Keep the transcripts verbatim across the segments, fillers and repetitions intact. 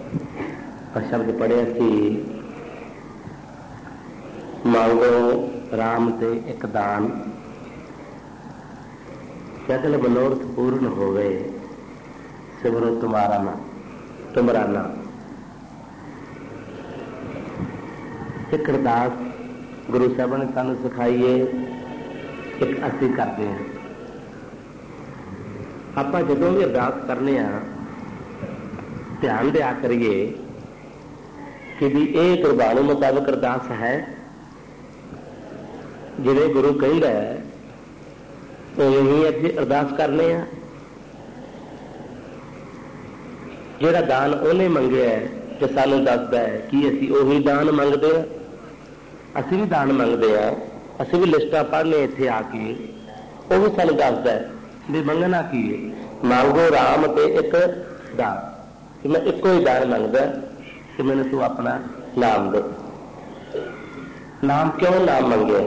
शब्द पढ़िया कि मांगो राम ते एक दान, सकल मनोरथ पूर्ण होवे, सिमरो तुम्हारा ना तुमरा ना। एक अरदास गुरु साहब ने सानू सिखाई है, एक असीं करते हैं। आपां जदों भी अरदास करने आ ध्यान दिया करिए कि भी ये गुरबाणी मुताबिक अरदास है, जिवें गुरु कहंदा है उवें ही असीं अरदास करने आ। जिहड़ा दान उहने मंगिया है जो सानू दसदा है कि असीं उही दान मंगदे आ। असीं भी दान मंगदे आ, असीं भी लिस्टां पढ़ने इत्थे आके वो भी सानू दसदा है भी मंगना की है। मांगो राम ते एक दान, कि मैं इको ही दान मंगदा कि मैंने तू अपना नाम दे। नाम क्यों नाम मंगे?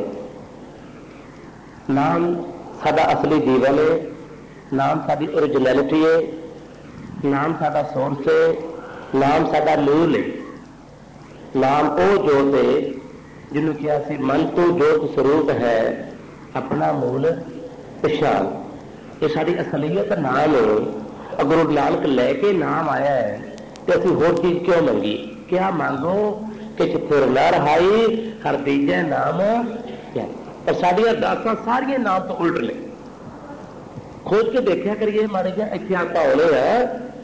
नाम साडा असली जीवन है, नाम साडी ओरिजिनैलिटी है, नाम साडा सोर्स है, नाम साडा मूल है। नाम वो जोत है जिन्हों किया सी मन तो जोत स्वरूप है, अपना मूल पछाण। ये साडी असलीयत नाम है। गुरु नानक लैके नाम आया है तो असीं होर चीज क्यों मंगी? क्या मांगो कि फिर न रहाई हर तीजे नाम क्या। पर साडियां अरदासां सारियां नाम तो उल्ट ने। खोज के देखा करिए माड़े जिहा इत्थे आपां आउणे आ,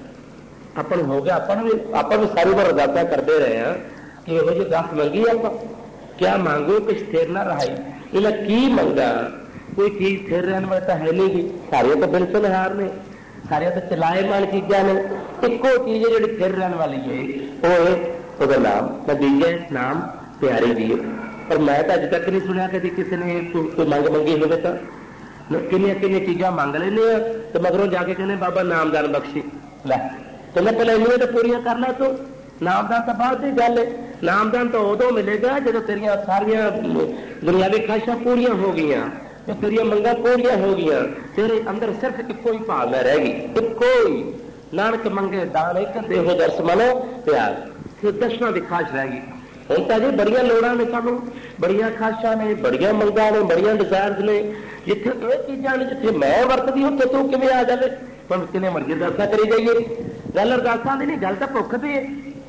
अपन हो गया अपन भी आपां भी सारी बार अरदासां करते रहे हैं कि इहो जी अरदास मंगी आपां, क्या मांगो कि स्थिर न रहाई। इन्हें की मंगा? कोई चीज स्थिर रहने वाली तो है नहीं गी, सारियां तो बिल्कुल हार ने, सारियां तो चलाएमान चीज़ां ने। इको चीज है जिहड़ी स्थिर रहने वाली है वो है उसका नाम। नतीजा नाम प्यारी जी है। पर मैं तो अज तक नहीं सुनिया कभी किसी ने कोई मंग मंगी हो तो किनिया किनिया चीज़ां मंग लेने तो मगरों जाके कहने बाबा नामदान बख्शी लै। तो मैं पहले इन्नियां तो पूरियां कर ला, तो नामदान तो बाद की गल है। नामदान तो उदों मिलेगा जो तेरिया सारिया दुनियावी ख्वाहिशां पूरियां हो गई, जो तेरिया मंगा पूरियां हो गई, तेरे अंदर सिर्फ इको ही भावना रह गई, इको ही। नानक मंगे दान एक देहो दर्श मनो प्यार, सिर्फ दर्शना की ख्वाहिश रह गई। हम तो जी बड़िया लोड़ा ने, सानू बड़िया ख्वाहिशां ने, बड़िया मंगा ने, बड़िया डिजायर्स ने। जिथे ये चीज़ां ने जिथे मैं वरतदी उत्थे तू किवें आ जावे? पर किने मर्जी अरदासां करी जाइए। गल अरदासां दी नहीं, गल तो भुख दी है।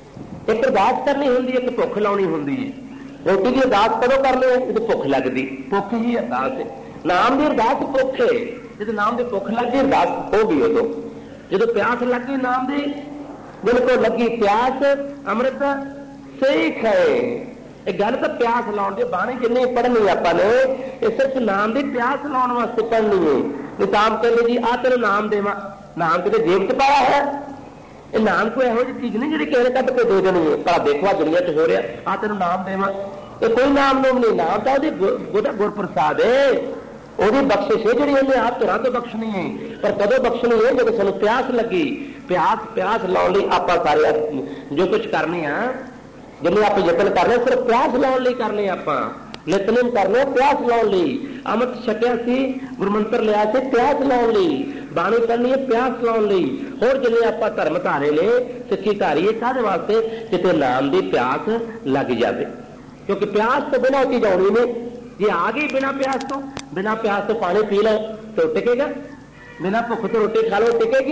एक अरदास करनी होंदी है, एक भुख लाउणी होंदी है। रोटी की अरदास कदों करनी है जो भुख लगती, भुख ही अरदास है। नाम की अरदास भुख है, जो नाम की भुख लग गई अरदास हो गई। उदों जो प्यास लग गई नाम की, बिल्कुल लगी प्यास अमृत सही खाए। एक गल तो प्यास लाने की बाणी जिन्नी पढ़नी आपां ने, ये सिर्फ नाम की प्यास लाने वास्ते पढ़नी है। निताम कहते जी आ तेन नाम देवा, नाम कितने जेब च पाया है? ये नाम कोई यहो जी चीज नहीं जी किसी ने कट के दे देनी है। पर देखो दुनिया च हो रहा, आ तेन नाम देवा, ये कोई नाम नूम नहीं। नाम तो गुर गुरप्रसाद है, वो बख्शिश है जी उन्हें आप तुरंत तो बख्शनी है। पर कदों बख्शनी है जब सानू प्यास लगी। प्यास प्यास लाने आप सारे जो कुछ करने जिन्हें आप यतन करने सिर्फ प्यास लाने लिए करने। आप नितनेम करने प्यास लाने लिए, अमृत छकिया सी गुरमंत्र लिया से प्यास लाने लिए, बाणी पढ़नी है प्यास लाने लिए। होर जिन्हें आप धर्म धारे ने सिक्खी धारीए काहदे वास्ते? जिते नाम की प्यास लग जाए। क्योंकि प्यास तो बिना चीज आनी नहीं। जे आ गई बिना प्यास तो, बिना प्यास तो पानी पी लो तो टिकेगा, बिना भुख तो रोटी खा लो टिकेगी?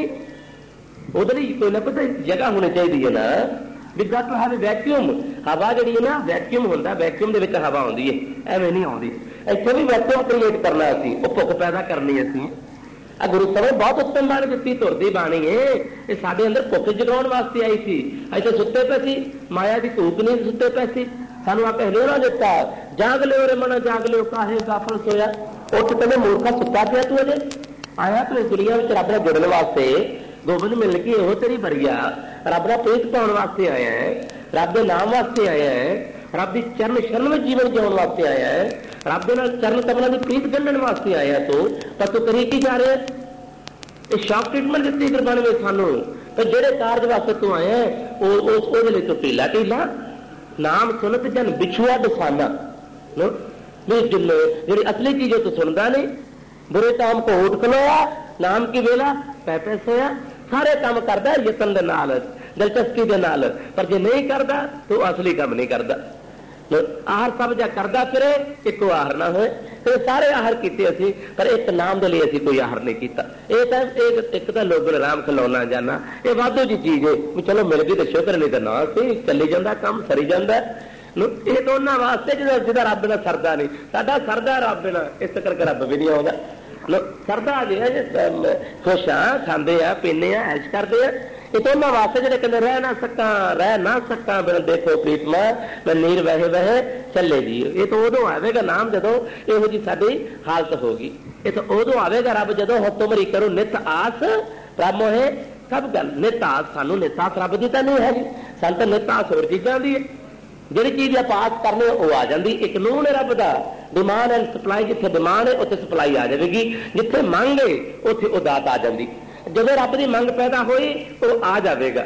उधर ही कोई ना कोई जगह होनी चाहिए है ना। भी गट है वैक्यूम, हवा जी है ना वैक्यूम होंगे, वैक्यूम के हवा आती है, एवं नहीं आती। इतने भी वैक्यूम क्रिएट करना असी, वो भुख पैदा करनी असी। आ गुरु साहब बहुत उत्तम बाणी दी, तुरदी बाणी है। ये साडे अंदर भुख जगाउण वास्ते आई सी। असीं तो सुते पे सी, माया की धूप नहीं सुते पे सी। सानू आप हलेरा दिता, जाग लियो रे मना जाग लियो, काहे गाफल सोया। उठ कहते मूर्खा सुता पिया तू अजे आया तो इस दुनिया में रब नाल जुड़न वास्ते, गोबिंद मिल के हो तेरी बरिया, रब नाल प्रीत पाउण वास्ते आया है, रब के नाम वास्ते आया है, रब की चरण शरण में जीवन जिउण वास्ते आया है, रब के नाल चरण कमलों की प्रीत गंढण वास्ते आया। तो पर तू करी की जा रहा है? ये शॉक ट्रीटमेंट दी गुरबाणी में सानू। तो जेड़े कारज वास्ते तू आया है तो ढीला ढीला नाम सुनत जन बिछुआ दसाना। जी असली चीज तो सुनता नहीं, बुरे काम को उठ खलोया, नाम की वेला पै पै सोया, सारे काम करता यतन दे नाल। दिलचस्पी के नाल, पर जे नहीं करता तो असली काम नहीं करता। आहार सब जा करता फिरे एको आहार ना होए, फिर सारे आहार किए असी पर एक नाम के लिए असी कोई आहार नहीं किया। एक एक तो लोग आराम खिलौना जाना ये वाधू जी चीज है, चलो मिल गई तो शुक्र, नहीं तो ना सी चली जाता काम सरी जाता। ये तो उन्होंने वास्ते जो जिदा रब ना सरदा नहीं, साडा सरदा रब ना, इस करके रब भी नहीं आता। सरदा जे खुश हाँ, खाते हैं पीने ऐश करते हैं, ये तो उन्होंने वास्ते जो कहते रह ना सका रह ना सका बिन देखो प्रीतमा मैं नीर वहे वहे चले जी। ये तो उदों आवेगा नाम जदों इहो जी साडी हालत होगी। ये तो उदों आवेगा रब जदों हुक्मरी करो नित आस प्रभ मोहे सब गल। नित आस सानू नित आस रब की तो नहीं है, सन तो नित आस होर चीज़ों की है। जिहड़ी चीज़ आप आस करने वो आ जाती। एक कानून है रब का, डिमांड एंड सप्लाई, जिथे डिमांड है उत्थे सप्लाई आ जाएगी, जिथे मंग है उत्थे वो दात आ जाती। जब रब की मंग पैदा हुई तो आ जाएगा।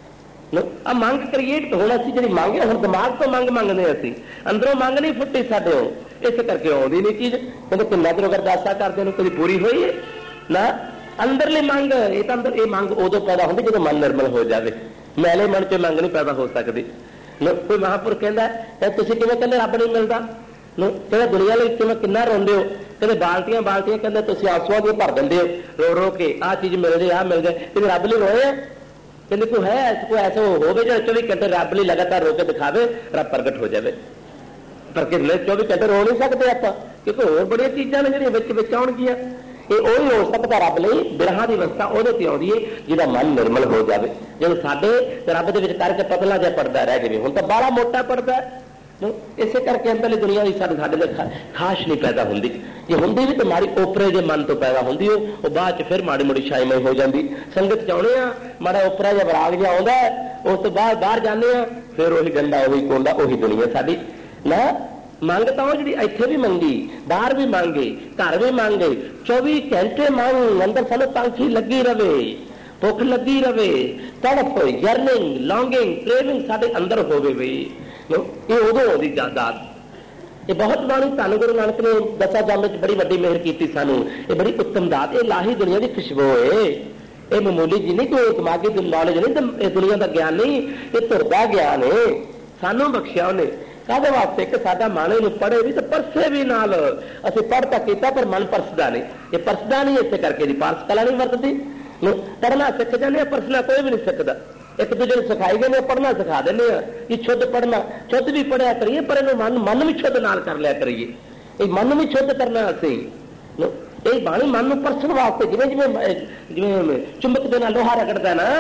अब मंग क्रिएट होना सी, जी मंग है हम दिमाग तो मंग मंगने असी, अंदरों मंग नहीं फुटी साडे, इस करके आउंदी नहीं चीज़। कहते किन्ना चਿਰ अरदासा करते कभी पूरी हुई है ना। अंदरली मंग ये तो अंदर ये मंग उदों पैदा होती जो मन निर्मल हो जाए, मैले मन च मंग नहीं पैदा हो सकती। कोई महापुरुष कहता तुसीं किवें कहंदे रब नहीं मिलता, कहते दुनिया लई किवें किन्ना रोंदे हो, कहते बाल्टियां बाल्टियां कहते तुसीं आंसुआं दी भर दिंदे हो रो रो के, आ चीज़ मिल जाए आ मिल जाए, कहते रब लई रोए। कहते कोई है कोई ऐसा हो जो चौबी घंटे रब लई लगातार रो के दिखावे, रब प्रगट हो जाए। पर कितने चौबी घंटे रो नहीं सकते आप, क्योंकि होर बड़िया चीज़ां ने जिहड़ियां विच विच आउणगीआं। ये वही हो सकता रब लई बिरहा की अवस्था वो आती है जिसका मन निर्मल हो जाए। जो साडे रब के करके पतला जहा पड़ता रह जाए, हुण तो बड़ा मोटा पड़ता है। इस करके अंदरली दुनिया की साढ़े खाश नहीं पैदा होंगी, जे होंगी भी तो माड़ी ओपरे के मन तो पैदा होंगी, वो बाद फिर माड़ी मोड़ी शाईमई हो जाती। संगत चाहते हैं माड़ा ओपरा जहा बराग जहा आता है, उस तो बाद बाहर जाने फिर वही गंदा उही कोंडा उही दुनिया साड़ी ना। मंग तो जी इत्थे भी मंगी, बाहर भी मांगे, घर भी मांगे, चौबी घंटे मांग, अंदर सानू पंखी लगी रवे, भुख लगी रवे, तड़फ यर्निंग लॉन्गिंग क्रेविंग साडे अंदर होवे बई, ये उदों आउंदी दात। ये बहुत बाणी धन गुरु नानक ने दसा जम च बड़ी वड्डी मेहर की सानू, ये बड़ी उत्तम दात। ये लाही दुनिया की खुशबू है, ये मामूली जी नहीं, कोई दिमागी नॉलेज नहीं, ये दुनिया का ज्ञान नहीं, ये तुरदा ज्ञान है सानू बख्शिया उन्हें। कहते वास्ते कि साडा मन इनू पढ़े भी तो परसे भी नाल, असीं पढ़ तो किया पर मन परसदा नहीं। ये परसदा नहीं, इस करके पारस कला नहीं वरतती। पढ़ना सीख जाने, परसना कोई भी नहीं सीखता। एक दूजे ने सिखाई गए, पढ़ना सिखा देने कि शुद्ध पढ़ना, शुद्ध भी पढ़िया करिए पर इन्हें मन मन भी शुद्ध नाल कर लिया करिए। ये मन भी शुद्ध करना असीं, ये बाणी मन नूं परसण वास्ते जिवें जिवें जिवें चुंबक दे नाल लोहा रगड़दा ना,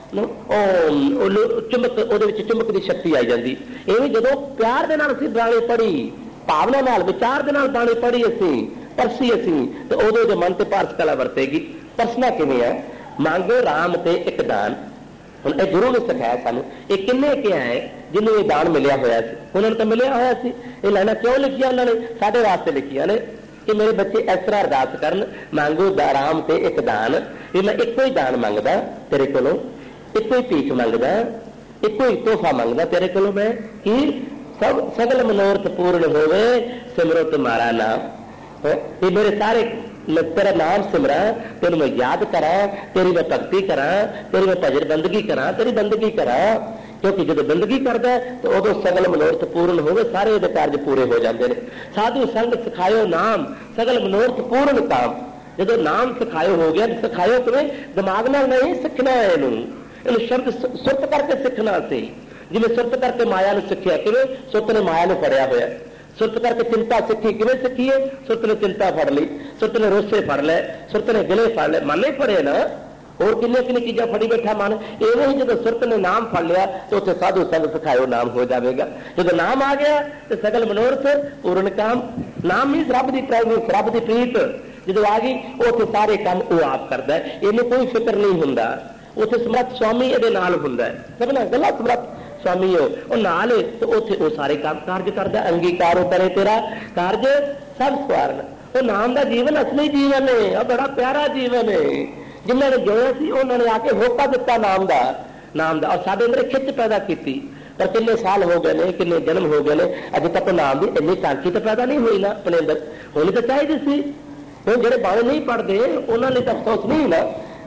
चुंबक ਉਹਦੇ ਵਿੱਚ ਚੁੰਬਕ ਦੀ ਸ਼ਕਤੀ आई जाती। इवें ਜਦੋਂ प्यार ਦੇ ਨਾਲ ਅਸੀਂ ਬਾਣੀ पढ़ी, भावना नाल विचार ਦੇ ਨਾਲ ਬਾਣੀ पढ़ी, ਅਸੀਂ परसी ਅਸੀਂ तो ਉਦੋਂ ਦੇ मन ਤੇ पारस कला वरतेगी। परसना किवें है, मांगो राम ते एक दान। ਹੁਣ ਇਹ ਗੁਰੂ ਨੇ ਸਿਖਾਇਆ ਸਾਨੂੰ। ਇਹ ਕਿੰਨੇ ਕਿਹਾ ਹੈ ਜਿਹਨੂੰ ਇਹ ਦਾਨ ਮਿਲਿਆ ਹੋਇਆ ਸੀ, ਉਹਨਾਂ ਨੂੰ ਤਾਂ ਮਿਲਿਆ ਹੋਇਆ ਸੀ। ਇਹ ਲਾਈਨਾਂ ਕਿਉਂ ਲਿਖੀਆਂ ਉਹਨਾਂ ਨੇ? ਸਾਡੇ ਵਾਸਤੇ ਲਿਖੀਆਂ ਨੇ कि मेरे बच्चे इस तरह अरदास करन, मांगो राम ते एक दान, भी मैं इको ही दान मंगदा तेरे कोलों, इको ही भीख मंगदा, इको ही तोहफा मंगदा तेरे कोलों मैं कि सब सगल मनोरथ पूर्ण होवे, सिमरो तुम्हारा नाम। ये मेरे सारे तेरा नाम सिमरा, तेन मैं याद करा, तेरी मैं भगती करा, तेरी मैं भजन बंदगी करा, तेरी बंदगी करा। क्योंकि जो बंदगी करता है तो उदों सगल मनोरथ पूर्ण होवे, सारे उहदे कार्य पूरे हो जाते हैं। साधु संग सिखायो नाम, सगल मनोरथ पूर्ण काम। जो नाम सिखायो हो गया, सिखायो किवें? दिमाग नाल नहीं सीखना है, इनू इनू शब्द सुरत करके सीखना सी। जिवें सुरत करके माया नूं सिखिया, किवें? सुरत ने माया नूं फड़िया होया। सुरत करके चिंता सीखी, किवें सीखी है? सुरत ने चिंता फड़ ली, सुरत ने रोसे फड़ लै, सुरत ने गिले फड़ लै, मन नहीं फड़े ना, और किन्नी किन्नी चीज़ां फड़ी बैठा मन। इवें ही जो सुरत ने नाम फड़ लिया तो उत्थे साधु संग सिखायो नाम हो जाएगा। जो नाम आ गया तो सगल मनोरथ पूर्ण काम। नाम मीनस रब की प्रेजेंस, रब की प्रीत जो आ गई, उत्थे सारे काम वो आप करता है, इन्हें कोई फिक्र नहीं हुंदा। उत्थे समर्थ स्वामी इहदे नाल हुंदा है, सबना गला समर्थ स्वामी हो और नाल तो उत्थे वो सारे काम कार्य करता है। अंगीकार करे तेरा कार्य सब सवारन। वो नाम का जीवन असली जीवन है, और बड़ा प्यारा जीवन है। जिन्होंने जोया सी उन्होंने आके होका दिता नाम का, नाम का, और साडे अंदर खिच पैदा की। पर किन्ने साल हो गए ने, किन्ने जन्म हो गए ने, अजे तक नाम की इन्नी टांकी तो पैदा नहीं हुई ना अपने अंदर, होनी तो चाहिए सी। हुण जिहड़े बाणी नहीं पढ़ते उन्होंने तो अफसोस नहीं ना,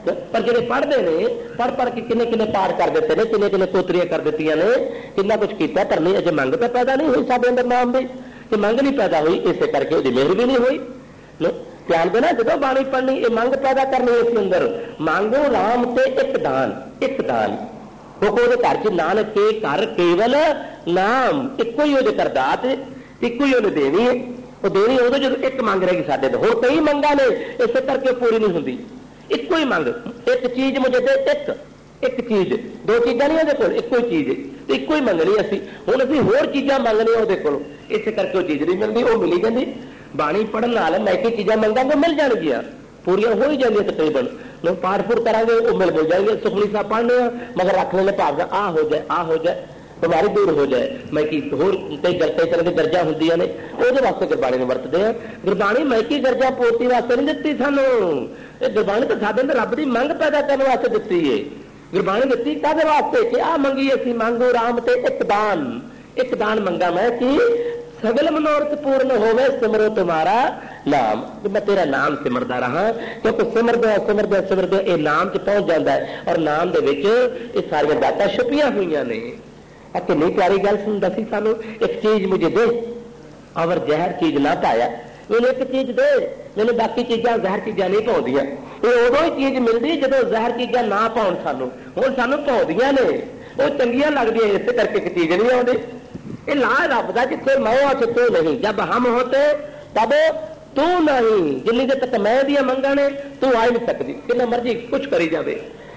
पर जो पढ़ते हैं पढ़ पढ़ के किन्ने किन्ने पाठ कर देते हैं, किन्ने किन्ने पोतरियां कर दी ने, किन्ना कुछ किया, पर नहीं अजे मंग तो पैदा नहीं हुई साडे अंदर नाम की, कि मंग नहीं पैदा हुई, इस करके उसकी मेहर भी नहीं हुई। ध्यान देना, जो बाणी पढ़नी ये मंग पैदा करनी इस अंदर, मांगो राम ते एक दान, एक दान क्योंकि वो घर च नानक के घर केवल नाम इको ही वो कर दात इको ही उन्हें देनी है, वो देनी उदो जो एक मंग रहेगी साडे तो। हुण कई मंगां ने इस करके पूरी नहीं होंदी, इको ही मंग, एक चीज मुझे दे, एक एक चीज, दो चीज़ां नहीं वो एको ही चीज, इको ही मंगनी असी। हुण असीं होर चीज़ां मंगनियां वो कोलों, इस करके वो चीज़ नहीं मिलती, वो मिली जाती। बाणी पढ़न नाल मैकी चीज़ां मंगांगे मिल जाणगियां, पूरियां हो ही जांदियां तकरीबन। लोग पाठ पूर करांगे वो मिल मिल जाएंगे। सुखमनी साहब पढ़ने मगर रख लेने भाव आ हो जाए, आ हो जाए, बीमारी दूर हो जाए, मैकी होर कई कई तरह की गरजा होंदियां ने, वो वास्ते गुरबाणी वरतते हैं। गुरबाणी मैकी गरजा पूर्ति वास्ते नहीं दिती सानू, ये गुरबाणी तो साडे अंदर रब दी मंग पैदा करने वास्ते दिती है। गुरबाणी दिती काहदे वास्ते कि आ मंगी असीं मंगो राम ते एक दान, एक दान मंगा मैं कि सगल मनोरथ पूर्ण होवे सिमरो तुम्हारा नाम, मैं तेरा नाम सिमरदा रहा, क्योंकि सिमरदे सिमरदे सिमरदे ये नाम च पहुंच जाता है, और नाम दे विच ये सारियां बातां छुपियां हुई ने। कितनी प्यारी गल सुन दसी सानू, एक चीज मुझे दे और जहर चीज ना पाया, मैंने एक चीज दे, मैंने बाकी चीज़ां जहर चीज़ां नहीं पाउंदियां। ये उदों ही चीज मिलती जो जहर चीज़ां ना पाउण सानू, हुण सानू पाउंदियां ने, वो चंगियां लगदियां, इस करके एक चीज नहीं आउंदी। ये ला रब दा, जिथे मैं हो तू नहीं, जब हम होते तब तू नहीं, जिन्नी देर तक मैं दियां मंगां ने तू आ ही नहीं सकती, कितना मर्जी कुछ करी जावे,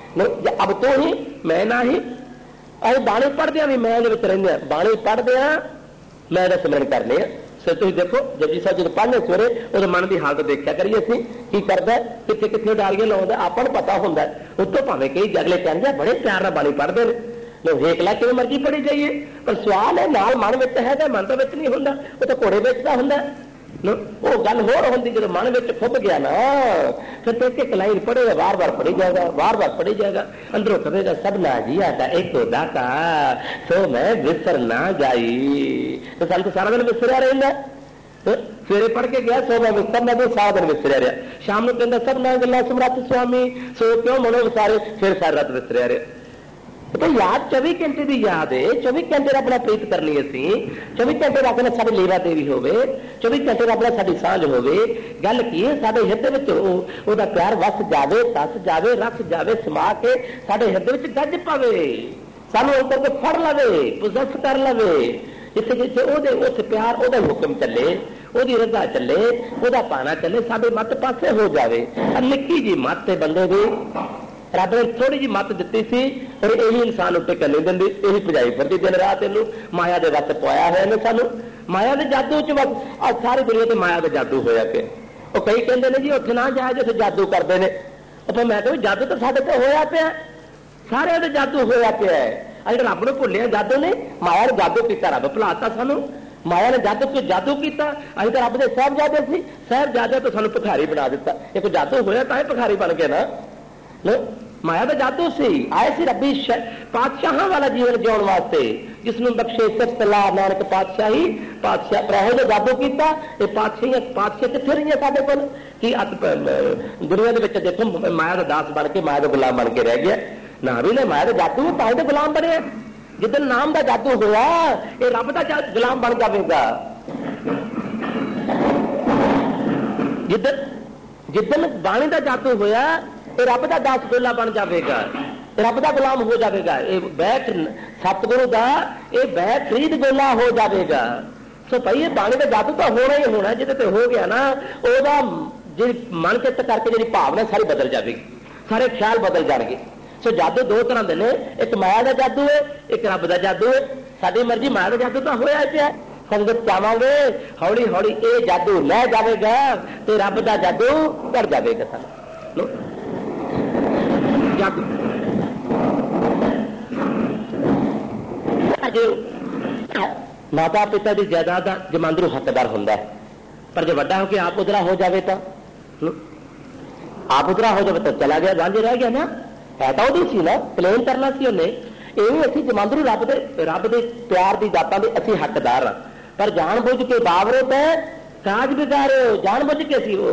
अब तू ही मैं ना ही। अरे बाणी पढ़दे भी मैं रहिंदे, बाणी पढ़दे मैं दा सिमरन करने। सो तुम देखो जपजी साहब जो पढ़ने सवेरे उस मन की हालत देखा करिए, असीं की करता कितने कितने डालियां लाउंदा, आपां नूं पता हुंदा। उत्तों भावें कई अगले कहंदे बड़े प्यार नाल बाणी पढ़दे ने, लोग हेकला किवें मर्जी पढ़ी जाइए, पर सवाल है नाल मन विच है तो मन तो विच नहीं हुंदा, वो तो घोड़े विच दा हुंदा। वो गल होर होंदी जो मन विच खुब गया ना, फिर तो एक एक लाइन पढ़ेगा, बार बार पढ़ी जाएगा, बार बार पढ़ी जाएगा, अंदरों कहेगा सबना जिया दा एक दाता सो मैं विसर ना जाई। तो साल तो सारा दिन विसरिया रहिंदा, सवेरे पढ़ के गया सो मैं विसर ना, सारा दिन विसरिया रहा, शाम को कहता सब ना गल्लां समरथ स्वामी सो क्यों मनो विसारे, फिर सारी रात विसरिया रहा। तो याद चौबी घंटे की याद है, चौबी घंटे अपना प्रीत करनी, असी चौबी घंटे रखना साड़ी लेवा देवी होवे, चौबी घंटे रखना साड़ी सांझ होवे। गल की है साडे हिरदे विच ओहदा प्यार वस जावे, तस जावे, रस जावे, समा के साडे हिरदे विच गज पवे, सानू अंदर को फड़ लवे, पोजेस कर लवे, जिथे जिथे ओहदे उस प्यार ओहदा हुक्म चले, ओहदी रजा चले, ओहदा पाना चले, साडे मत पासे हो जावे। निक्की जी मत बंदे दी रब ने थोड़ी जी मत दी सी, और यही इंसान उत्ते करने देंदी, यही भजाई फिरदी दिन रात इनू, माया के वस पवाया है ने सानू, माया के जादू च बस आज सारी दुनिया से माया का जादू होया पिया। वो कई कहते हैं जी उत्थे ना जाए जिथे जादू करते हैं, तो मैं कहूँ जादू तो साडे ते होया पिया, सारे दे जादू होया पिया है। अज रब नूं भुल्लिया जादू ने, माया ने जादू किया, रब भुलाता सानू, माया ने जादू को जादू किया। अज तो रब के साहबजादे सी, साहबजादे तो सानू भिखारी बना दिता, एक जादू होया तां भिखारी बन गए ना। माया का जादू सी, आए सी रबी पातशाह वाला जीवन जीवन वास्ते, जिसनों बख्शे सिर्फ ला नानक पातशाही, पातशाह प्राहो ने जादू किया। ये पातशाही पातशाह कितने रही है साडे कोल कि दुनिया के देखो माया का दास बन के माया का गुलाम बन के रह गया ना, भी ने माया का जादू तां दे गुलाम बने। जिदन नाम का जादू होया ये रब का गुलाम बन जाएगा, जिदन जिदन बाणी का जादू होया ये रब का दास गोला बन जाएगा, रब का गुलाम हो जाएगा। ये बैठ सतगुरु का ये बैठ खरीद गोला हो जाएगा। सो भाई ये बाणी का जादू तो होना ही होना, जिसे हो गया ना ओदा जी मन चित करके जी भावना सारी बदल जाएगी, सारे ख्याल बदल जाएंगे। सो जादू दो तरह के ने, एक माया का जादू है, एक रब का जादू है। साडी मर्जी माया का जादू तो होया पिया, संगत चावांगे हौली हौली ये जादू लै जाएगा, तो रब का जादू कर जाएगा। सानू जादू माता पिता की जायदाद का जमांदरू हकदार होंदा है, पर जो वड्डा होकर आप उधरा हो जाए तो आप उधरा हो जाए तो चला गया, गांजे रह गया ना, है तो वही सी ना, क्लेम करना सी उन्हें। ये असीं जमांदरू रब दे रब दे प्यार की जातां दे असीं हकदार हाँ, पर जान बुझ के बावरे पे काज बिगाड़ जान बुझ के सी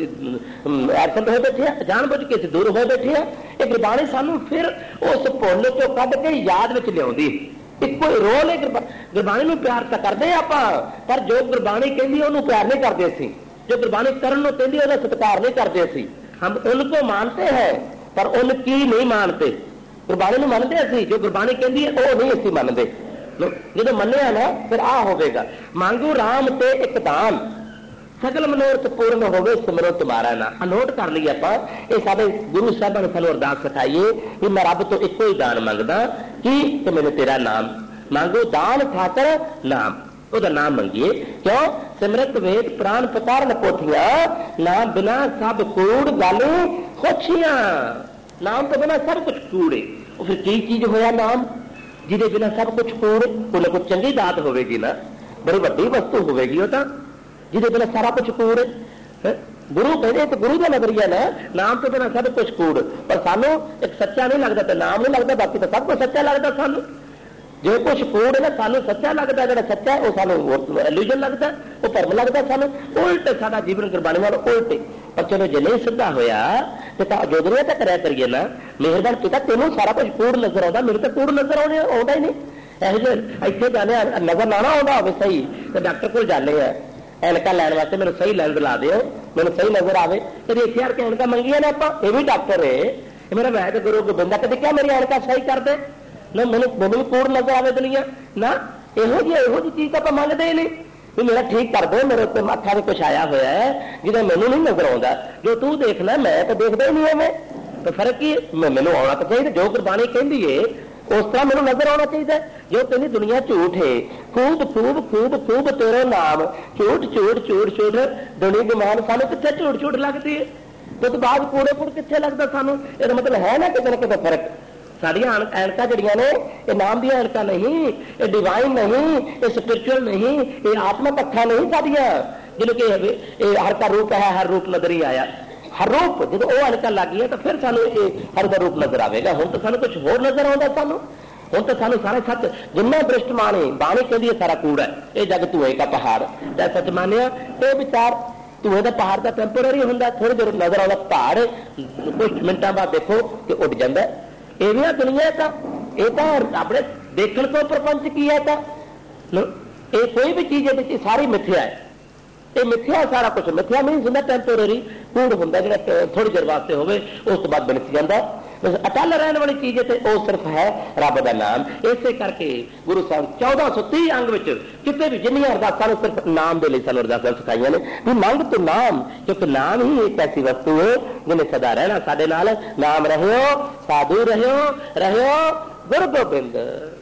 एबसेंट हो बैठे हैं, जान बुझ के सी दूर हो बैठे हैं। ये गुरबाणी सानू फिर उस भुल चो कढ़ के याद में लियाउंदी। इको रोल है गुरबाणी में प्यार तो करते आप, पर जो गुरबाणी कहती उन्होंने प्यार नहीं करते सी, जो गुरबाणी करन कहती उन्हें सत्कार नहीं करते सी। हम उनको मानते हैं पर उनकी नहीं मानते। गुरबाणी में मानते असी, जो गुरबाणी कहती है वह नहीं असी मानते। जो मनिया ना फिर आ होगा, मांगू राम ते एक दान सकल मनोरथ पूर्ण होवे सिमरो तुम्हारा ना। नोट कर ली आप, ये सारे गुरु साहब ने सानू अरदास सिखाईए कि मैं रब तो एको ही दान मंगदा कि तो मैंने तेरा नाम मांगो, दान खातर नाम, ਉਹਦਾ नाम मंगिए। क्यों? सिमरत वेद प्राण पतार न पोथिया, नाम बिना सब कूड़ गल खोछिया। नाम तो बिना सब कुछ कूड़े। फिर की चीज होया नाम, जिदे बिना सब कुछ कूड़, कोई ना कुछ चंगी दात होगी ना, बड़ी वड्डी वस्तु होगी वो तो, जिदे बिना सारा कुछ कूड़। गुरु कहते तो गुरु का नजरिया ना, नाम तो बिना सब कुछ कूड़। पर सानू एक सच्चा नहीं लगता तो नाम नहीं लगता, बाकी तो सब कुछ सच्चा लगता सानू। जो कुछ कूड़ है सानू सच्चा लगता, जो सच्चा है वो सानू इल्यूजन लगता, वो भरम लगता सानू। उल्ट सारा जीवन गुरबाणी वाला उल्ट। पर चलो जे नहीं सीधा होया तो जोदरिया तो कराया करिए ना, मेहरबान पिता तेनों सारा कुछ कूड़ नजर आता, मेरे तो कूड़ नजर आने आता ही नहीं। ਇਹੋ ਜਿਹੇ ਇੱਥੇ जाने नजर ना ना आਉਂਦਾ होवे सही तो डॉक्टर को जाने हैं ਐਨਕਾਂ ਲੈਣ ਵਾਸਤੇ, ਮੈਨੂੰ ਸਹੀ ਲੈਂਸ ਲਾ ਦਿਓ, ਮੈਨੂੰ ਸਹੀ ਨਜ਼ਰ ਆਵੇ। ਕਦੇ ਇੱਥੇ ਆ ਕੇ ਐਨਕਾਂ ਮੰਗੀਆਂ ਨੇ ਆਪਾਂ, ਇਹ ਵੀ ਡਾਕਟਰ ਹੈ, ਇਹ ਮੇਰਾ ਵੈਦ ਗੁਰੂ ਗੋਬਿੰਦਾ ਕਦੇ ਕਿਹਾ ਮੇਰੀ ਐਨਕਾਂ ਸਹੀ ਕਰ ਦੇ ਨਾ, ਮੈਨੂੰ ਮੈਨੂੰ ਕੂੜ ਨਜ਼ਰ ਆਵੇ ਦੁਨੀਆ ਨਾ। ਇਹੋ ਜਿਹੀ ਇਹੋ ਜਿਹੀ ਚੀਜ਼ ਤਾਂ ਆਪਾਂ ਮੰਗਦੇ ਹੀ ਨਹੀਂ ਵੀ ਮੇਰਾ ਠੀਕ ਕਰ ਦੇ, ਮੇਰੇ ਉੱਤੇ ਮਾਥਾ ਵੀ ਕੁਛ ਆਇਆ ਹੋਇਆ ਹੈ ਜਿਹਦਾ ਮੈਨੂੰ ਨਹੀਂ ਨਜ਼ਰ ਆਉਂਦਾ, ਜੋ ਤੂੰ ਦੇਖਣਾ ਮੈਂ ਤਾਂ ਦੇਖਦਾ ਹੀ ਨਹੀਂ ਐਵੇਂ। ਤਾਂ ਫਰਕ ਕੀ, ਮੈਨੂੰ ਆਉਣਾ ਤਾਂ ਚਾਹੀਦਾ, ਜੋ ਗੁਰਬਾਣੀ ਕਹਿੰਦੀ ਏ उस तरह मैंने नजर आना चाहिए। जो कहती दुनिया झूठ है, खूब खूब खूब खूब तेरे नाम, झूठ झूठ झूठ झूठ दुनिया गुमान, सानू कितने झूठ झूठ लगती है, तो बाद कूड़े कूड़ कितने लगता सानू। ये मतलब है ना कितने ना कितने फर्क। साड़ियाँ ऐनक जड़ियाँ ने ये नाम दी ऐनक नहीं, ये डिवाइन नहीं, ये स्पिरिचुअल नहीं, ये आत्मा पक्खा नहीं साड़ियाँ, जिन्हों कि हर का रूप है, हर रूप नजर ही आया, हर रूप जो वो ऐनक लग गई तो फिर सानू हर का रूप नजर आएगा। हुण तो सानू कुछ होर नजर आता, सानू हुण तो सानू सारा सच जिन्ना भ्रष्ट माने बाणी कहती है सारा कूड़ा है, ये जग धुएं का पहाड़ चाहे सच मानिया तो विचार धुएं का पहाड़ का टैंपररी होंगे, थोड़ी देर नजर आता पहाड़ कुछ मिनटा बाद देखो कि उड़ जाता। एवियां दुनिया का ये तो अपने देखने को प्रपंच की है, ये कोई भी चीज है सारी मिथ्या है, ये मिथ्या सारा कुछ मिथ्या नहीं होंगे, टैंपररी कूड़ होंगे जो थोड़ी देर वास्ते हो उस तो बाद बन जाता। अटल रहने वाली चीज है वो सिर्फ है रब का नाम। इसे करके गुरु साहब चौदह सौ तीह अंग कितने भी जिन्नियां अरदासां सिर्फ नाम के लिए सानू अरदासां सिखाईयां ने भी मंग तो नाम, क्योंकि नाम ही एक ऐसी वस्तु है जिन्हें सदा रहना साडे नाल। नाम रहियो साधु रहियो रहियो गुरु गोबिंद,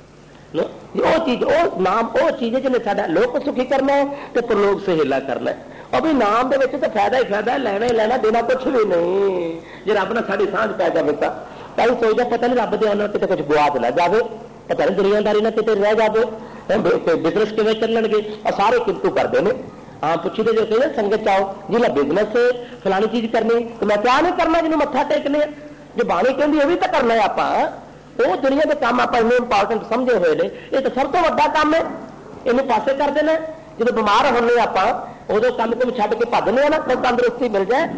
वो चीज वो नाम वो चीज है जिन्हें साडा लोक सुखी करना है तो प्रलोक सहेला करना है। और भी नाम के तो फायदा ही फायदा है, लेना ही लेना, देना कुछ भी नहीं। जो रब ने साड़ी सांझ पै जाए तो कई सोचता पता नहीं रब दे आने कितने कुछ गुआच ना जाए, पता नहीं दुनियादारी ना कितने रह जाए, बिजनेस किवें चलणगे और सारे किंतु करते हैं। हाँ पुछी दे जो कहे संगत चाहो जिला बिजनेस फलानी चीज करनी तो मैं क्या नहीं करना, जिन्हें मत्था टेकने जो बाणी कहती भी तो करना है आप, वो दुनिया के काम आप इन्ने इंपॉर्टेंट समझे हुए ने, ये तो सब तो वड्डा काम है, इन्हें पासे कर देना। जो बीमार होने आप उदो काम को छड्ड के भजने ना तो तंदुरुस्ती मिल जाए,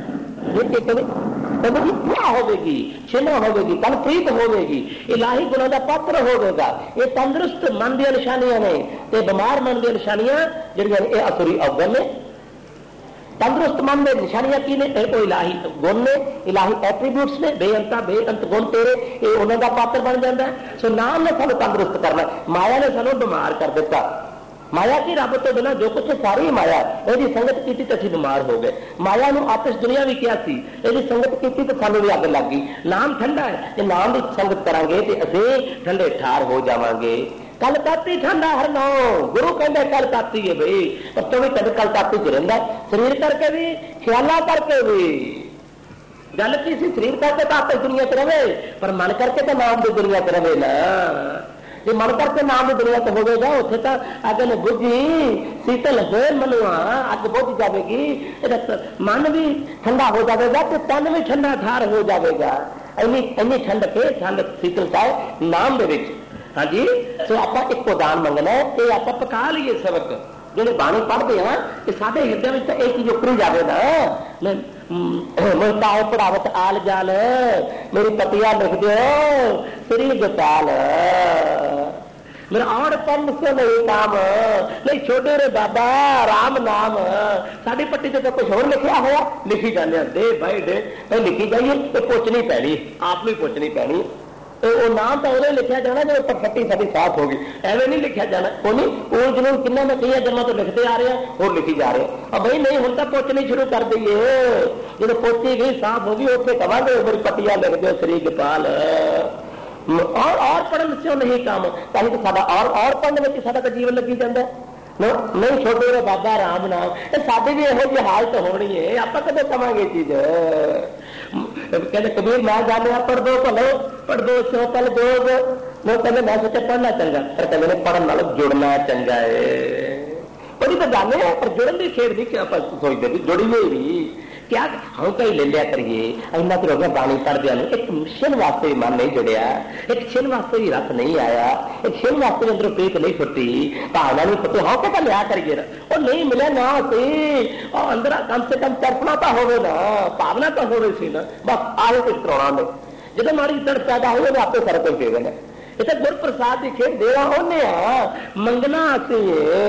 क्या होगी छिना होगी तनप्रीत होगी, इलाही गुणों का पात्र होगा। ये तंदुरुस्त मन दी निशानियां ने ते बीमार मन दी निशानियां जिहड़ियां ये असुरी अवगुण ने। तंदुरुस्त मन में निशानियां की ने वो इलाही गुण ने, इलाही एट्रीब्यूट्स ने, बेअंता बेअंत गुण तेरे ये उन्होंने पात्र बन जाता है। सो नाम ने सानू तंदुरुस्त करना, माया ने सानू बीमार कर दिता। माया की रब तो बिना जो कुछ सारी माया, यदि संगत की तो असं बीमार हो गए। माया नूं आतिश दुनिया भी क्या सी, यदि संगत की तो सानू भी अग लग गई। नाम ठंडा है, जो नाम की संगत करांगे तो असीं ठंडे ठार हो जावांगे। कल ताती ठंडा हर नौ, गुरु कहते कल ताती है भाई, पर तो भी कद कल ताती च रहिंदा, शरीर करके भी ख्याला करके भी। गल की सी शरीर करके तो आतिश दुनिया च रहे, पर मन करके तो नाम की दुनिया च रहे ना। जो मन करके नाम की दुनिया तो होगा उत्थे तो अग ने बुझी शीतल हो मनुआ अग बुझ जाएगी, मन भी ठंडा हो जाएगा तो तन भी ठंडा ठार हो जाएगा। इन्नी इन्नी ठंड के ठंड शीतलता है नाम दे विच। हाँ जी, सो आप एको दान मंगना है, ये आप पका लीए सबक ਜਿਹੜੇ ਬਾਣੀ ਪੜ੍ਹਦੇ ਆ ਕਿ ਸਾਡੇ ਹਿਰਦਿਆਂ ਵਿੱਚ ਤਾਂ ਇਹ ਚੀਜ਼ ਉਪਰੀ ਜਾਵੇ ਨਾ। ਮੁਲਤਾਏ ਪੜਾਵਤ ਆਲ ਜਾਲ ਮੇਰੀ ਪਤੀਆ ਲਿਖ ਦਿਓ ਸ੍ਰੀ ਗੋਪਾਲ मेरा और पन से नहीं काम नहीं छोटे रे बाबा राम नाम साड़ी पट्टी से तो कुछ और लिखा होया लिखी जाने डे बाई डे लिखी जाइए तो पुछनी पैनी आप भी पुछनी पैनी तो वो नाम तो उन्हें लिखा जाना जो पट्टी साड़ी साफ होगी एवं नहीं लिखा जाना वो नहीं वो जुनून किन्ना में कई जन्म तो लिखते आ रहे हैं और लिखी जा रहे हैं अब भाई नहीं हम तो पुछनी शुरू कर दईए जो पुछी गई साफ होगी उत्थे कहांगे मेरी पट्टिया लिख दो श्री गोपाल और और पढ़न से नहीं काम ताकि तो साडा और और पढ़ने में साडा तो जीवन लगी जाता है नहीं छोटे रे बाबा राम नाम साडी भी यहो जी हालत होनी है आप कदे कहांगे चीज कहते कबीर मैं जाने पढ़ दो भलो पढ़ दो सो पल जोग वो कहते मैं सोचा पढ़ना चंगा पर कहते पढ़न नाल जुड़ना चंगा है पढ़ी तो जाने पर जुड़न की खेड नहीं क्या सोचते भी जुड़िए भी क्या हम कहीं ले लिया करिए इन्ना तो लोग बाणी पढ़दे एक क्षण वास्ते भी मन नहीं जुड़िया एक क्षण वास्ते भी रस नहीं आया एक क्षण वास्ते भी अंदरों प्रीत नहीं फुटी भावना नहीं फुटी हम क्या लिया करिए और नहीं मिले ना सी और अंदर कम से कम तड़पना तो होवे ना भावना तो होवे सी ना बस आए कुछ कराना नहीं जो माड़ी तड़ पैदा हुए तो आपे सारा कुछ दे देना इतने गुर प्रसाद की खेड देना होने मंगना असी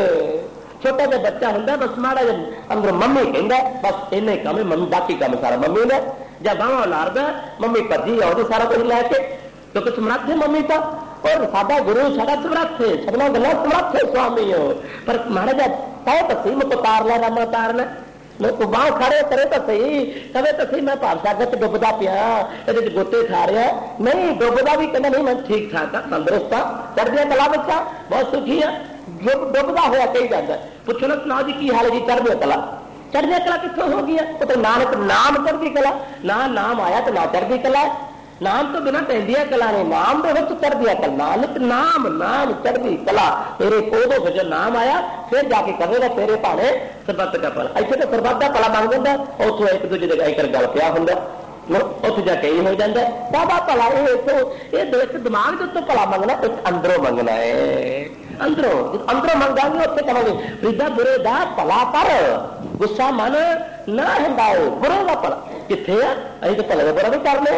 छोटा जा बच्चा होंगे बस माड़ा जा अंदर मम्मी कहता बस इन्ने काम है मम्मी बाकी काम सारा मम्मी ने जब बावा लारदा मम्मी भजी आते सारा कुछ लैके क्योंकि समर्थ है मम्मी का और साडा गुरु साडा समर्थ है सबना गला समर्थ है स्वामी हो पर माड़ा जा कहे तो सही मुझको तार ला रामा तार ने मैं बाह खड़े करे तो सही कहे तो सही मैं भावसागर च डुबदा पिया ये गोते खा रहा नहीं डुबदा भी कहना नहीं मैं ठीक ठाक हाँ तंदुरुस्त हाँ चढ़दिया कला बच्चा बहुत सुखी है डुबदा होया कही जाता है पुछो ना सुनाओ जी की हाल है जी चढ़दिया कला चढ़दिया कला कितों हो गई है तो नानक नाम चढ़दी कला ना नाम आया तो ना चढ़दी कला नाम तो बिना टहदिया कला ने नाम दे विच चढ़दिया कला नानक नाम नाम चढ़दी कला तेरे कोदो जो नाम आया फिर जाके कहेगा तेरे भाणे सरबत का भला इत्थे तो सरबत का भला मंग जाता उत्थों एक दूजे जगह आकर गल पिया हुंदा उत्थे जाके ही हो जाता बाबा भला ये दिमाग जो भला मंगना अंदरों मंगना है अंदरों अंदरों मंगांगे उत्थे कहांगे रिदा बुरे दा भला कर गुस्सा मन ना हिंदाओ बुरे का भला किथे है असीं तो भले का बुरा भी करने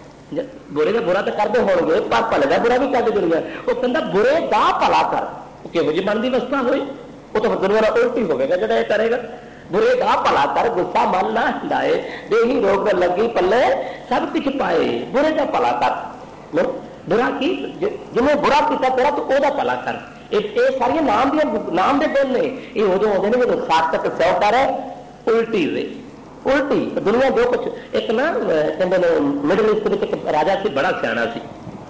बुरे का बुरा तो करते होंगे पर भले का बुरा भी करते दुनिया वो कहता बुरे का भला कर किहो जी मन की अवस्था हुई वो तो दुनिया उल्टी होगा जो करेगा बुरे का भला कर गुस्सा मन ना हिंदाए देही रोग लगी पल्ले सब कुछ पाए बुरे का भला कर बुरा की जिन्हें बुरा किया तेरा तो ओदा भला कर ये सारिया नाम दिया नाम दे गुण ने ये उदों आते हैं जो सार्थक सौ कर उल्टी रे उल्टी दुनिया जो कुछ एक ना कहते मिडल ईस्ट एक राजा से बड़ा सियाना सी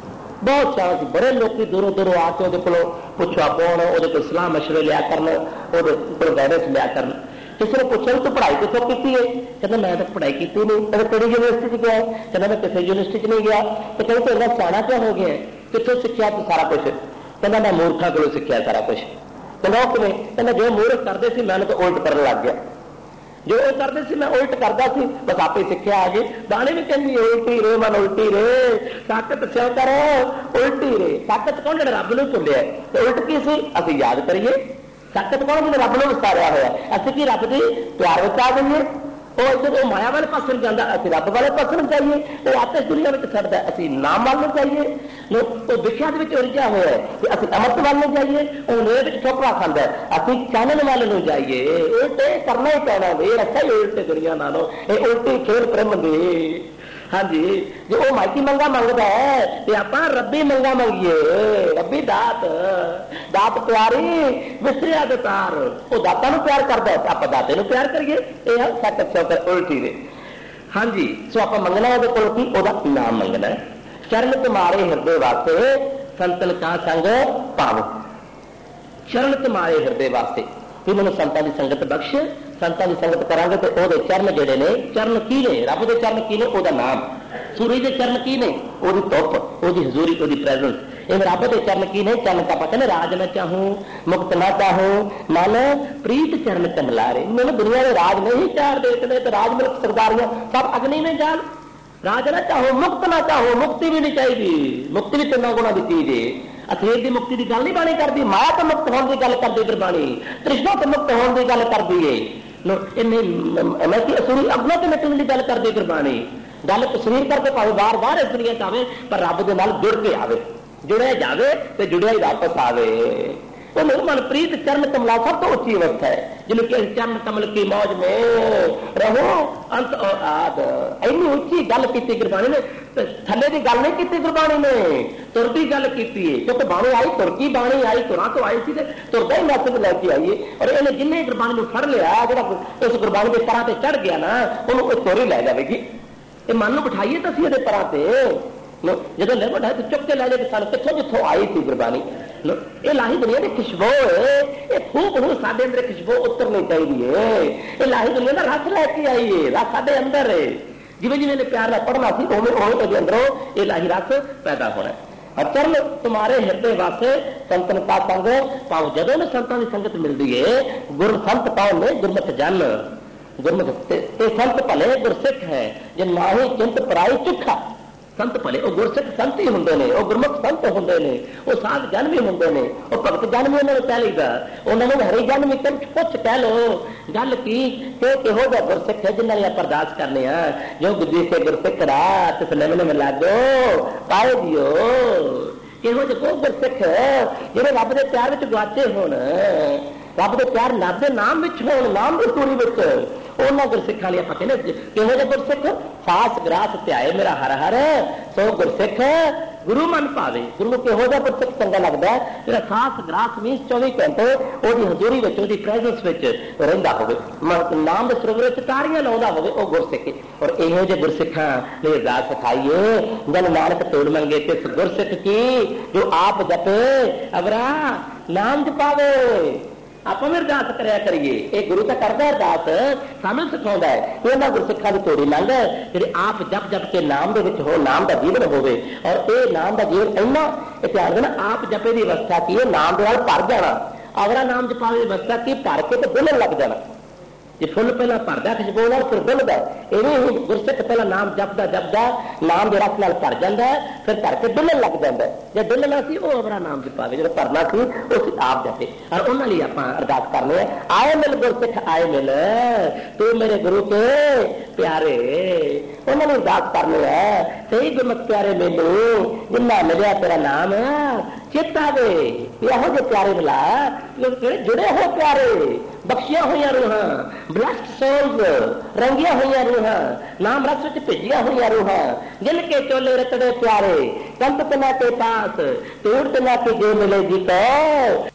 बहुत सियाना सी बड़े लोग दूरों दूरों आके वो को पुछा कौन वो सलाह मशवरे लिया करना वो गाइडेंस लिया करना किसी ने पूछा तू पढ़ाई कितों की है कहना मैं तो पढ़ाई की नहीं कहते किहड़ी यूनिवर्सिटी गया है कहना मैं किसी यूनिवर्सिटी नहीं गया तो कहते तो इन्ना सियाना क्या हो गया कितों सीखा तो सारा कुछ कहना मैं मूर्खा को सीखा सारा कुछ कहना कि कहना जो मूर्ख करते थे मैंने तो उल्ट करने लग गया जो वो करते थे मैं उल्ट करता सी बस आप ही सीखिया आ गई बाणी भी कहती उल्टी रे मन उल्टी रे ताकत स्यों कर उल्टी रे ताकत कौन जो रब नूं भुलिया तो उल्ट की सी असीं याद करिए ताकत कौन जो रब नूं विसारिया होया असीं की रब दी प्यार विच आ जाइए वो इधर वो माया वाले पास जाता असीं रब वाले पास जाइए वो आपस दुनिया में छड्डदा असीं नाम वाल जाइए वो विख्यात में उलझा हुआ है कि असीं अमृत वाल जाइए वो नेह ठोकरा खांदा असीं चानन वाल जाइए उल्टे करना ही पैना वे अच्छा ही उल्टे दुनिया नालों ये उल्टी खेल प्रेम दी हाँ जी जो वो माइकी मंगा मंगता है तो आप रब्बी मंगा मंगीए रब्बी दात दात प्यारी विसरिया दे तार वो दाता नूं प्यार करता है आप दाते नूं प्यार करिए ये सट सौकर उल्टी रे हाँ जी सो आप मंगना वो कोल की ओदा नाम मंगना है शरण तुम्हारे हृदय वास्ते संतन का संग पाओ शरण तुम्हारे हृदय वास्ते कि मैंने संतां दी संगत बख्श संतां दी संगत करांगे तो ओदे चरण जिहड़े ने चरण की ने रब दे चरण की ने ओदा नाम सूरज दे चरण की ने ओदी धुप ओदी हजूरी ओदी प्रेजेंस इन रब दे चरण की ने चरण का पता ने राज न चाहूं मुक्त ना चाहूं मन प्रीत चरण कमलारे मैंने दुनिया में राज नहीं चार देखने तो राज मिलक सरदारियां सब अग्नि में जान राज ना चाहो मुक्त ना चाहो मुक्ति भी नहीं चाहिए मुक्ति भी तीनों गुणा की चीज है अखीर की मुक्ति की गल नहीं बाणी करती, माया तो मुक्त होने की गल करती गुरबाणी, तृष्णा तो मुक्त होने की गल करती है, मैं असुरी अगलों से मिटने की गल करती गुरबाणी। गल तस्वीर करके भावे बार बार इस दुनिया च आवे पर रब के नाल जुड़ के आवे, जुड़िया जावे तो जुड़िया ही वापस आवे। वो मेरे मनप्रीत चरण कमला सब तो उच्ची अवस्था है, जिन्हें कि चरण कमल की मौज में रहो अंत और आद। इन्नी उच्ची गल की गुरबाणी ने, थले की गल नहीं की गुरबाणी ने, तुर की गल की है, क्योंकि बाणी आई तुर की बाणी आई, तुरा तो आई थी तुरदा ही मैसेज लैके आईए। और इन्हें जिन्हें गुरबाणी में फड़ लिया, जो उस गुरबाणी के परां ते चढ़ गया ना, उन्होंने तुर ही लै जाएगी। ये मन बिठाइए तो असीं इहदे परां ते जो ले बैठाए तो चुक के लै जाए सानूं कित्थों जित्थों आई थी गुरबाणी। ये लाही दुनिया की खुशबू है, ये खूब हूँ साडे अंदर खुशबू उतरनी चाहिए है। ये लाही दुनिया का रस लैके आई है, रस साडे अंदर है। जिवें जिवें ने प्यार नाल पढ़ना सी उवें उवें इहदे अंदरों ये लाही रस पैदा होना। और चल तुम्हारे हृदय वास्ते संतन का संग पाओ, जदों ने संतां की संगत मिलती है, गुर संत पाओ ने गुरमत जन, गुरमत ते संत भले गुरसिख है, जे नाही चिंत पराई चुखा। संत भले वो गुरसिख संत ही होंदे ने, वो गुरमुख संत होंदे ने, वो साध जन भी होंदे ने, वो भगत जन भी उन्होंने कह लीदा, उन्होंने हरी जन भी कुछ कह लो। गल की किहो जिहा गुरसिख है जिन्हां दी आपां अरदास करने आ, जो गुजी से गुरसिख रात तिस नवे नवे लागो पाए दियो। किहो जिहा कोई गुरसिख जिहड़े रब दे प्यार विच गुआचे होण, रब दे प्यार रब दे नाम विच होण, नाम दी तूरी विच, उन्होंने गुरसिखा लिए आपां कहने किहो जिहा गुरसिख सास ग्रास ध्याए मेरा हर हर, सो गुरसिख गुरु मन भावे। गुरु को किहो जिहा गुरसिख चंगा लगदा है, जिहड़ा सास ग्रास मींस चौबी घंटे ओहदी हजूरी विच ओहदी प्रेजेंस विच रहिंदा होवे, नाम दे सरवर विच तारियां लाउंदा होवे, ओ गुरसिख। और इहो जिहे गुरसिखां ने अरदास सिखाईए, जन नानक तोड़ मंगे तिस गुरसिख की, जो आप जपे अवरा नाम जपावे। आप भी अरदास कराया करिए, एक गुरु तो करता अरदास, सानू सिखाउंदा है। इन्हां गुरसिखां दी तोड़ी लंघ जिहड़े आप जप जप के नाम दे विच हो, नाम दा जीवन होवे। और ये नाम दा जीवन इन्ना ध्यान देना, आप जपे दी अवस्था की है नाम दे नाल भर जाना, अगला नाम जपावे दी अवस्था की भर के तो बुलण लग जाना। जे फुल पहला भरदा खुशबू नाल फिर बुलदा, इवें ही गुरसिख पहला नाम जपदा जपदा नाम दे रस नाल भर जांदा है, फिर भर के डुलण लग जांदा है। जे डुलना सी वो अवरा नाम जपावे, जो भरना सी वो आप जपे। और उन्हां लई आपां अरदास करनी है, आए मिल गुरसिख आए मिल, तू मेरे गुरु के प्यारे। उन्हां नूं अरदास करनी है, सही गुरमत प्यारे मैनू जिन्ना मिलिया तेरा नाम चित आवे। इहो जे प्यारे मिला जुड़े हो प्यारे, बख्शिया हुई रूहां, ब्लस्ड सोल्स, रंगिया हुई रूहां, नाम रस विच भेजिया हुई रूहां, जिल के चोले रतड़े प्यारे, कंत तना के पास तोड़ तना के जे मिले जी को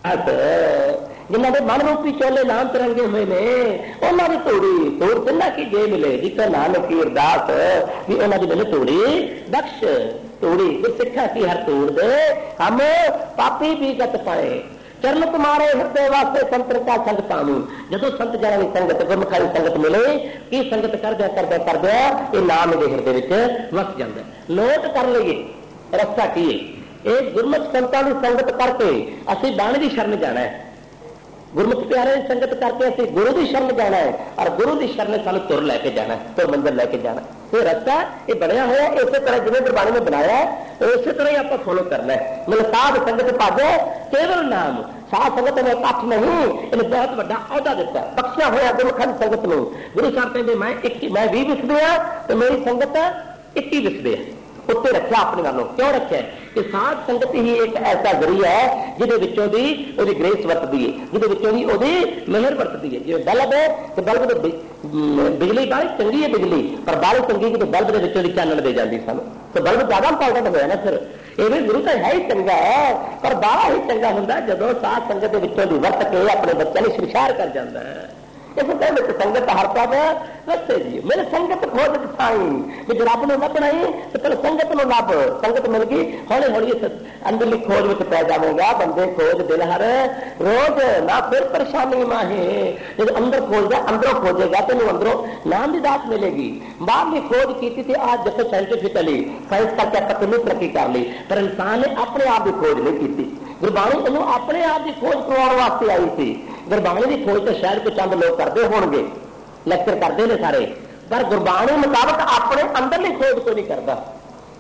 जिन्हों के मन रूपी चोले नाम तरंगे हुए ने, उन्होंने की तोड़ी तोड़ तिना की जे मिले जी का नानक की अरदास भी उन्होंने की मिले तोड़ी बख्श। तोड़ी गुरसिखा की हर तोड़ दे, हम पापी भी गत पाए, चरण तुम्हारे हृदय वास्ते संत का संग पाऊं। जदों संत जन की संगत गुरमुखा की संगत मिले, की संगत करदे करदे करदे ये नाम मेरे हृदय विच वस जांदा। नोट कर लईए रस्ता की है, गुरमुख संतां की संगत करके असीं बाणी की शरण जाना है, गुरमुख प्यारे की संगत करके असीं गुरु की शरण जाना है, और गुरु की शरण सानूं तुर लैके जाना है, तुर मंजिल लैके जाना है। ये रस्ता ये बनया होया इस तरह जिवें गुरबाणी ने बनाया उस तरह ही आप फॉलो करना है। मतलब साध संगत भागे केवल नाम, साध संगत में कठ नहीं, इन्हें बहुत बड़ा अहदा दिता, बख्शिया होया गुरमुखां दी संगत नूं। गुरु साहब कहते मैं एक मैं भी विसदे आ तो मेरी संगत एक ही विसदे है, उत्ते रखा अपने वालों। क्यों रखा है कि साध संगत ही एक ऐसा जरिया है जिहदे विचों दी ओहदी ग्रेस वरतदी है, जिहदे विचों दी ओहदी मेहर वरतदी है। जिवें बल्ब है तो बल्ब दे बिजली बाली चंगी है, बिजली पर बाली चंगी कि बल्ब दे विचों दी चानण दे जांदी सानूं, तो बल्ब ज्यादा इंपॉर्टेंट होया ना। फिर इवें गुरु तो है ही चंगा है, पर बाहला ही चंगा हुंदा जदों साध संगत दे विचों दी वरत के अपने बच्चों नूं संसार कर जांदा है। इस कहते संगत हर पाद रस्ते जी, मेरे संगत खोज साई जो रब ने लभना ही तो पहले संगत में लभ, संगत मिल गई हौली हौली अंदरली खोज में पै जाएगा। बंदे खोज दिल हर रोज ना, फिर परेशानी माहे जब अंदर खोजदा अंदरों खोजेगा तेन अंदरों नाम की दात मिलेगी। बाहरली खोज की थी आज जैसे साइंटिफिकली साइंस करके आप कितनी तरक्की कर ली, पर इंसान ने अपने आप की खोज नहीं की। गुरबाणी इन्हों अपने आप की खोज करवाने वास्ते आई थी। गुरबाणी की खोज तो शायद कुछ चंद लोग करते होंगे, लेक्चर करते हैं सारे, पर गुरबाणी मुताबक अपने अंदरली खोज को नहीं करता।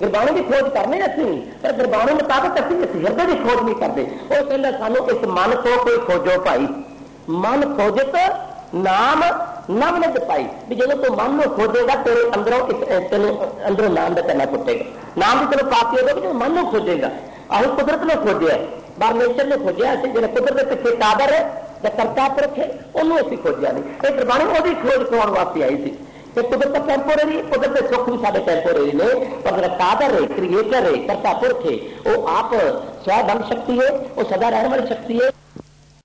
गुरबाणी की खोज करने असी, पर गुरबाणी मुताबिक असी इस हिरदे की खोज नहीं करते। वो कहता सानू इस मन को कोई खोजो भाई, मन खोजत नाम नव नित पाई। भी जो तू मन को खोजेगा तेरे अंदरों तेन अंदरों नाम का करना फुटेगा। नाम की तेन प्राप्ति होगा जो मन को खोजेगा। अभी कुदरत ने खोजा, परमेश्वर ने खोजा, जो कुदरत के पिछे कादर है या करता पुरख है उन्होंने असी खोजा नहीं। ये गुरबाणी वो खोज कराने वास्ते आई थी। कुदरत टेंपोररी, कुदरत के सुख भी साढ़े टेंपोररी ने, पर जो कादर है, क्रिएटर है, करता पुरख है, वो आप स्वयं शक्ति है, वो सदा रहने वाली शक्ति है।